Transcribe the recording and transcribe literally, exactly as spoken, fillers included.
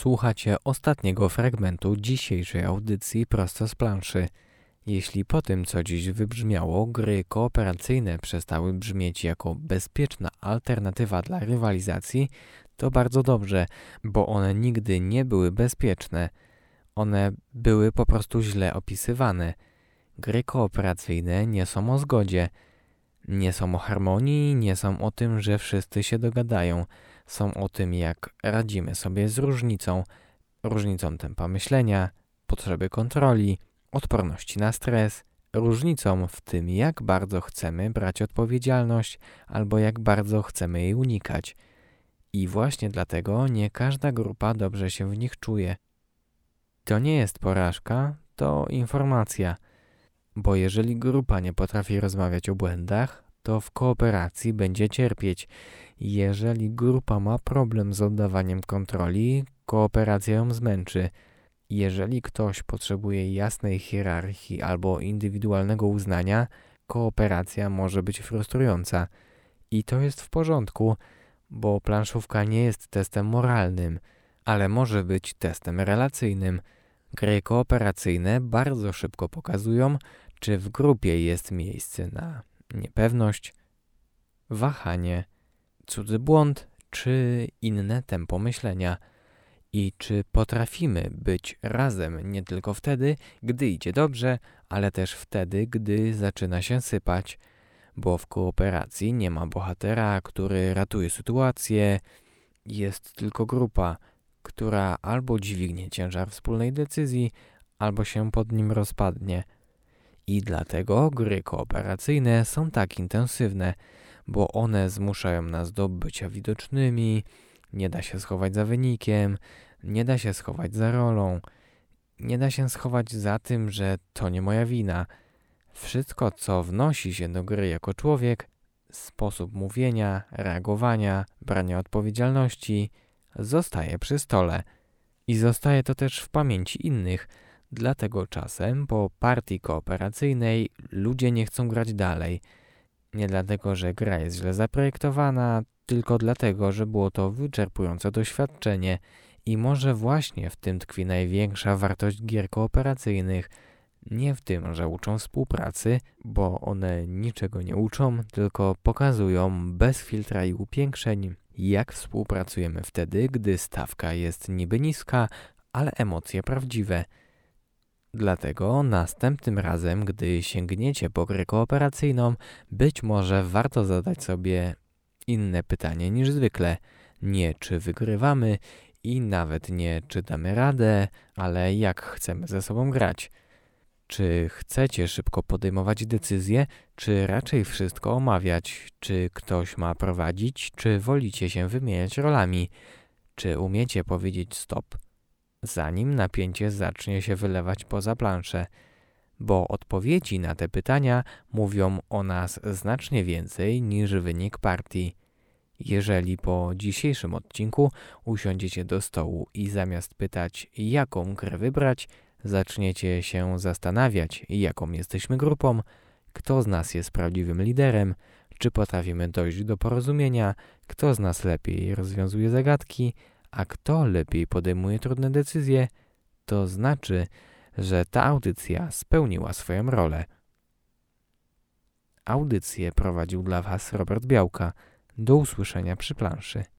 Słuchacie ostatniego fragmentu dzisiejszej audycji prosto z planszy. Jeśli po tym, co dziś wybrzmiało, gry kooperacyjne przestały brzmieć jako bezpieczna alternatywa dla rywalizacji, to bardzo dobrze, bo one nigdy nie były bezpieczne. One były po prostu źle opisywane. Gry kooperacyjne nie są o zgodzie, nie są o harmonii, nie są o tym, że wszyscy się dogadają. Są o tym, jak radzimy sobie z różnicą, różnicą tempa myślenia, potrzeby kontroli, odporności na stres, różnicą w tym, jak bardzo chcemy brać odpowiedzialność albo jak bardzo chcemy jej unikać. I właśnie dlatego nie każda grupa dobrze się w nich czuje. To nie jest porażka, to informacja. Bo jeżeli grupa nie potrafi rozmawiać o błędach, to w kooperacji będzie cierpieć. Jeżeli grupa ma problem z oddawaniem kontroli, kooperacja ją zmęczy. Jeżeli ktoś potrzebuje jasnej hierarchii albo indywidualnego uznania, kooperacja może być frustrująca. I to jest w porządku, bo planszówka nie jest testem moralnym, ale może być testem relacyjnym. Gry kooperacyjne bardzo szybko pokazują, czy w grupie jest miejsce na niepewność, wahanie, cudzy błąd czy inne tempo myślenia i czy potrafimy być razem nie tylko wtedy, gdy idzie dobrze, ale też wtedy, gdy zaczyna się sypać, bo w kooperacji nie ma bohatera, który ratuje sytuację, jest tylko grupa, która albo dźwignie ciężar wspólnej decyzji, albo się pod nim rozpadnie. I dlatego gry kooperacyjne są tak intensywne, bo one zmuszają nas do bycia widocznymi, nie da się schować za wynikiem, nie da się schować za rolą, nie da się schować za tym, że to nie moja wina. Wszystko, co wnosi się do gry jako człowiek, sposób mówienia, reagowania, brania odpowiedzialności, zostaje przy stole. I zostaje to też w pamięci innych. Dlatego czasem po partii kooperacyjnej ludzie nie chcą grać dalej. Nie dlatego, że gra jest źle zaprojektowana, tylko dlatego, że było to wyczerpujące doświadczenie i może właśnie w tym tkwi największa wartość gier kooperacyjnych. Nie w tym, że uczą współpracy, bo one niczego nie uczą, tylko pokazują bez filtra i upiększeń, jak współpracujemy wtedy, gdy stawka jest niby niska, ale emocje prawdziwe. Dlatego następnym razem, gdy sięgniecie po grę kooperacyjną, być może warto zadać sobie inne pytanie niż zwykle. Nie czy wygrywamy i nawet nie czy damy radę, ale jak chcemy ze sobą grać. Czy chcecie szybko podejmować decyzje, czy raczej wszystko omawiać? Czy ktoś ma prowadzić, czy wolicie się wymieniać rolami? Czy umiecie powiedzieć stop, zanim napięcie zacznie się wylewać poza planszę? Bo odpowiedzi na te pytania mówią o nas znacznie więcej niż wynik partii. Jeżeli po dzisiejszym odcinku usiądziecie do stołu i zamiast pytać, jaką grę wybrać, zaczniecie się zastanawiać, jaką jesteśmy grupą, kto z nas jest prawdziwym liderem, czy potrafimy dojść do porozumienia, kto z nas lepiej rozwiązuje zagadki, a kto lepiej podejmuje trudne decyzje, to znaczy, że ta audycja spełniła swoją rolę. Audycję prowadził dla Was Robert Białka. Do usłyszenia przy planszy.